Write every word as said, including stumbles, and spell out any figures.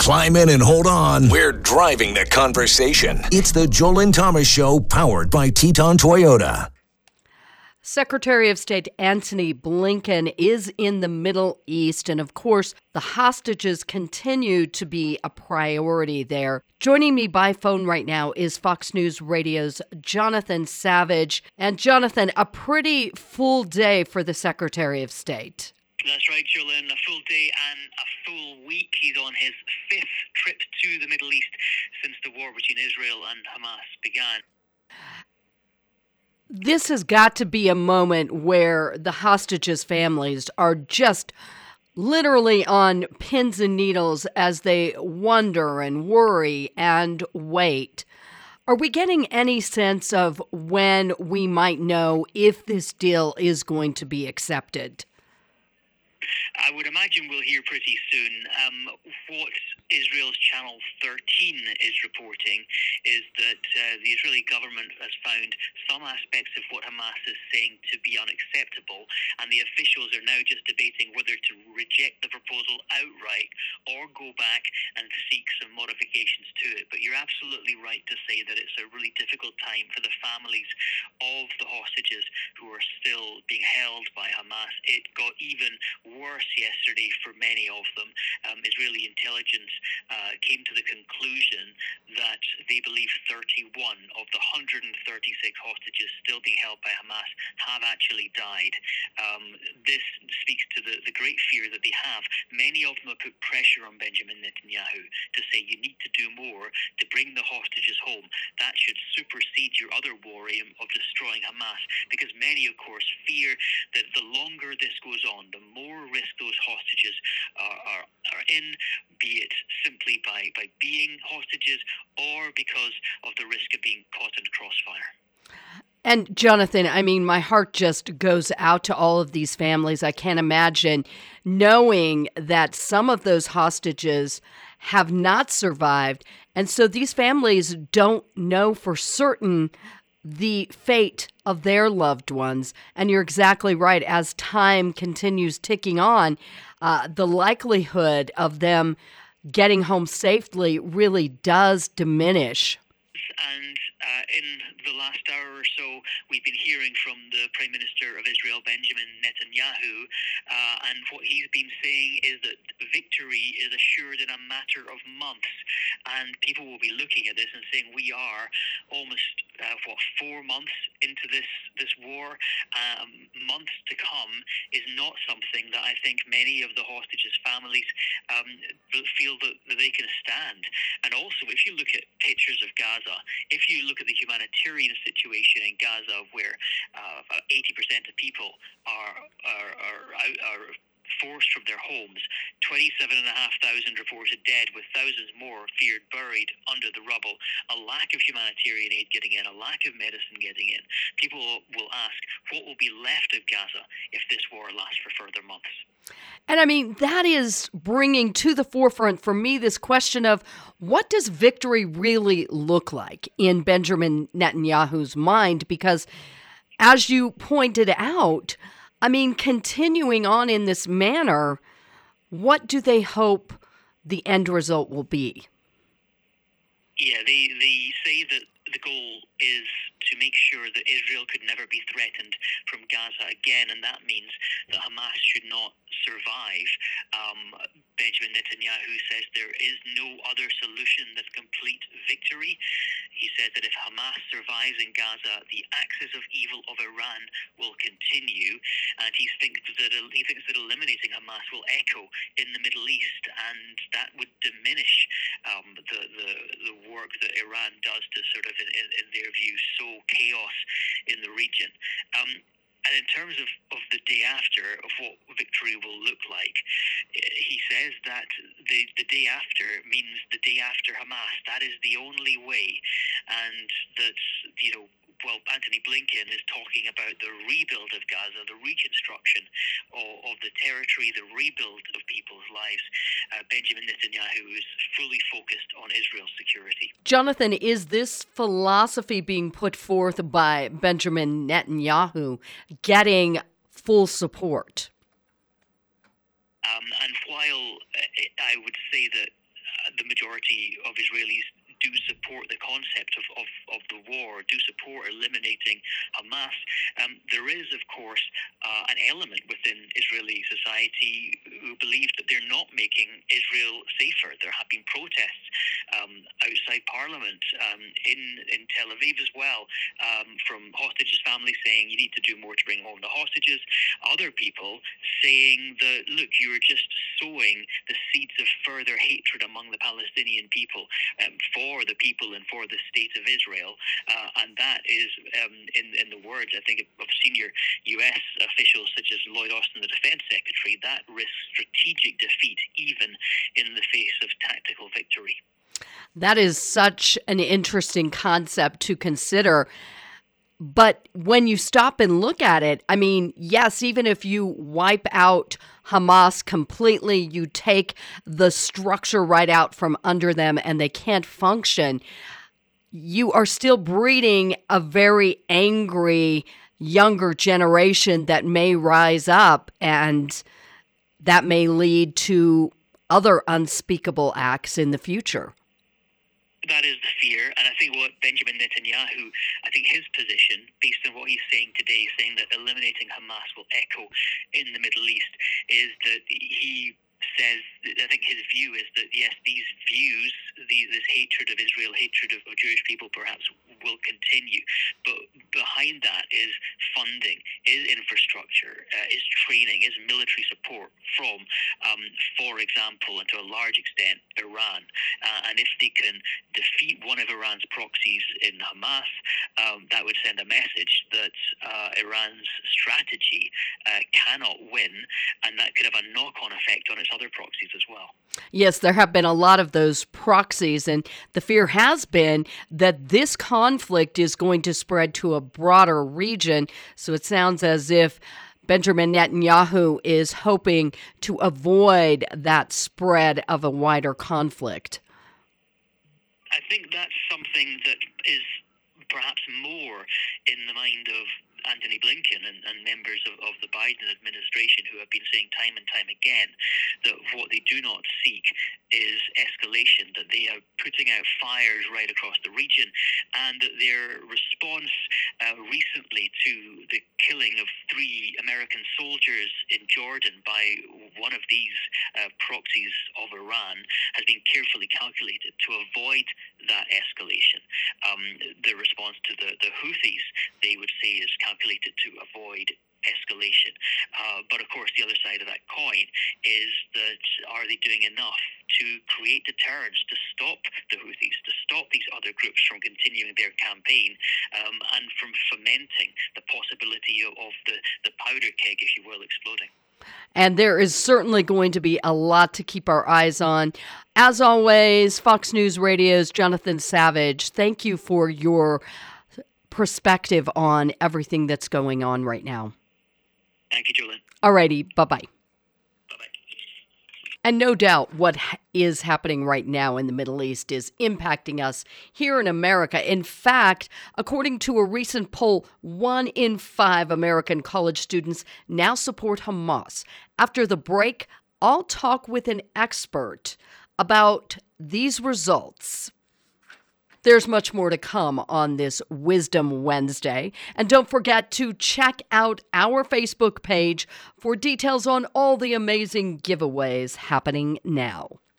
Climb in and hold on. We're driving the conversation. It's the Joel and Thomas Show, powered by Teton Toyota. Secretary of State Antony Blinken is in the Middle East, and of course, the hostages continue to be a priority there. Joining me by phone right now is Fox News Radio's Jonathan Savage. And Jonathan, a pretty full day for the Secretary of State. That's right, Julian. A full day and a full week. He's on his fifth trip to the Middle East since the war between Israel and Hamas began. This has got to be a moment where the hostages' families are just literally on pins and needles as they wonder and worry and wait. Are we getting any sense of when we might know if this deal is going to be accepted? I would imagine we'll hear pretty soon. Um, what Israel's Channel thirteen is reporting is that uh, the Israeli government has found some aspects of what Hamas is saying to be unacceptable, and the officials are now just debating whether to reject the proposal outright or go back and seek some modifications to it. But you're absolutely right to say that it's a really difficult time for the families of the hostages who are still being held by Hamas. It got even worse yesterday for many of them. Um, Israeli intelligence uh, came to the conclusion that they believe thirty-one of the one hundred thirty-six hostages still being held by Hamas have actually died. Um, this speaks to the, the great fear that they have. Many of them have put pressure on Benjamin Netanyahu to say you need to do more to bring the hostages home. That should supersede your other war aim of destroying Hamas, because many, of course, fear that the longer this goes on, the more risk those hostages are, are, are in, be it simply by, by being hostages or because of the risk of being caught in crossfire. And Jonathan, I mean, my heart just goes out to all of these families. I can't imagine knowing that some of those hostages have not survived. And so these families don't know for certain the fate of their loved ones. And you're exactly right. As time continues ticking on, uh, the likelihood of them getting home safely really does diminish. And uh, in the last hour or so, we've been hearing from the Prime Minister of Israel, Benjamin Netanyahu, uh, and what he's been saying is that victory is assured in a matter of months. And people will be looking at this and saying, we are almost, uh, what, four months into this, this war. Um, months to come is not something that I think many of the hostages' families um, feel that, that they can stand. And also, if you look at pictures of Gaza, if you look at the humanitarian situation in Gaza, where uh, about eighty percent of people are are are, out, are forced from their homes, twenty-seven and a half thousand reported dead, with thousands more feared buried under the rubble, a lack of humanitarian aid getting in, a lack of medicine getting in. People will ask, what will be left of Gaza if this war lasts for further months? And I mean, that is bringing to the forefront for me this question of what does victory really look like in Benjamin Netanyahu's mind? Because as you pointed out, I mean, continuing on in this manner, what do they hope the end result will be? Yeah, they, they say that the goal is to make sure that Israel could never be threatened from Gaza again, and that means that Hamas should not survive. Um, Benjamin Netanyahu says there is no other solution than complete victory. He says that if Hamas survives in Gaza, the axis of evil of Iran will continue, and he thinks that he thinks that eliminating Hamas will echo in the Middle East, and that would diminish um, the, the the work that Iran does to sort of, in, in their view, sow chaos in the region. Um, And in terms of, of the day after, of what victory will look like, he says that the, the day after means the day after Hamas. That is the only way. And that, you know, well, Antony Blinken is talking about the rebuild of Gaza, the reconstruction of, of the territory, the rebuild of people's lives. Uh, Benjamin Netanyahu is fully focused on Israel's security. Jonathan, is this philosophy being put forth by Benjamin Netanyahu getting full support? Um, and while I would say that the majority of Israelis do support the concept of, of, of the war, do support eliminating Hamas. Um, there is, of course, uh, an element within Israeli society who believe that they're not making Israel safer. There have been protests um, outside Parliament um, in, in Tel Aviv as well, um, from hostages' families saying you need to do more to bring home the hostages. Other people saying that, look, you're just sowing the seeds of further hatred among the Palestinian people um, for for the people and for the state of Israel, uh, and that is, um, in, in the words, I think, of senior U S officials such as Lloyd Austin, the defense secretary, that risks strategic defeat even in the face of tactical victory. That is such an interesting concept to consider. But when you stop and look at it, I mean, yes, even if you wipe out Hamas completely, you take the structure right out from under them and they can't function, you are still breeding a very angry younger generation that may rise up, and that may lead to other unspeakable acts in the future. That is the fear, and I think what Benjamin Netanyahu, I think his position, based on what he's saying today, saying that eliminating Hamas will echo in the Middle East, is that he says, I think his view is that, yes, these views, the, this hatred of Israel, hatred of, of Jewish people perhaps will continue. But behind that is funding, is infrastructure, uh, is training, is military support from, um, for example, and to a large extent, Iran. Uh, and if they can defeat one of Iran's proxies in Hamas, um, that would send a message that uh, Iran's strategy uh, cannot win, and that could have a knock-on effect on its other proxies as well. Yes, there have been a lot of those proxies, and the fear has been that this conflict is going to spread to a broader region. So it sounds as if Benjamin Netanyahu is hoping to avoid that spread of a wider conflict. I think that's something that is perhaps more in the mind of Antony Blinken and, and members of, of the Biden administration, who have been saying time and time again that what they do not seek is escalation, that they are putting out fires right across the region, and that their response uh, recently to the killing of three American soldiers in Jordan by one of these uh, proxies of Iran has been carefully calculated to avoid that escalation. Um, the response to the, the Houthis, they would say, is calculated to avoid escalation. Uh, but of course, the other side of that coin is that are they doing enough to create deterrence, to stop the Houthis, to stop these other groups from continuing their campaign um, and from fomenting the possibility of, of the, the powder keg, if you will, exploding. And there is certainly going to be a lot to keep our eyes on. As always, Fox News Radio's Jonathan Savage, thank you for your perspective on everything that's going on right now. Thank you, Julian. All righty. Bye-bye. Bye-bye. And no doubt what is happening right now in the Middle East is impacting us here in America. In fact, according to a recent poll, one in five American college students now support Hamas. After the break, I'll talk with an expert about these results. There's much more to come on this Wisdom Wednesday. And don't forget to check out our Facebook page for details on all the amazing giveaways happening now.